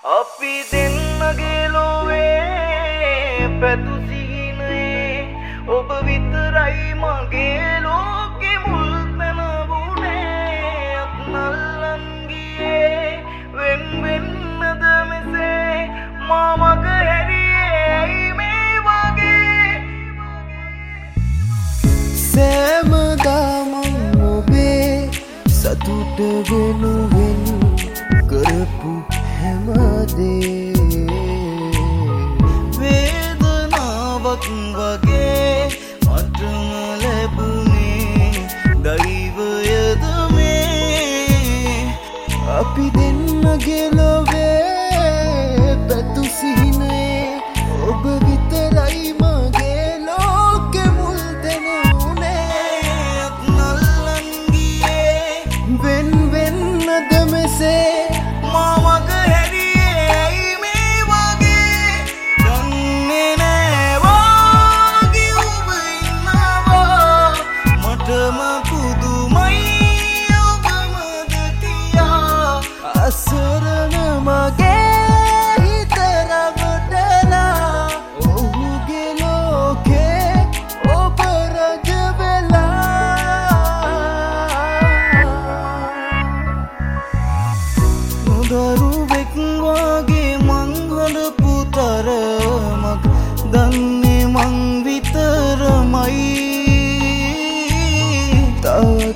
අපි දෙන්නගේ ලෝවේ පැතු සිහිනේ ඔබ විතරයි මගේ ලෝකෙ මුල් තැන වුණේ අත්නල්ලන් ගියේ වෙන් වෙන්නද මෙසේ මා මග හැරියේ ඇයි මේ වගේ සෑමදාම ඔබේ සතුට වෙනුවෙන් කරපු හැමදේ වේදනාවක් වගේ මටම ලැබුණේ දෛවයද මේ අපි දෙන්නගේ ලොවේ පැතු සිහිනේ ඔබ විතරයි මගේ ලෝකෙ මුල් තැන වුණේ අත්නල්ලන් ගියේ වෙන් වෙන්නද මෙසේ මා මග හැරියේ ඇයි මේ වගේ දන්නේ නෑ වාගේ ඔබ ඉන්නවා මටම පුදුමයි ඔබමද කියා අසරණ මගේ හිත රවටලා ඔහුගේ ලෝකේ ඔබ රජ වෙලා නොදරුවෙක් වගේ මං හඬපු තරමක් දන්නේ මං විතරමයි තවත්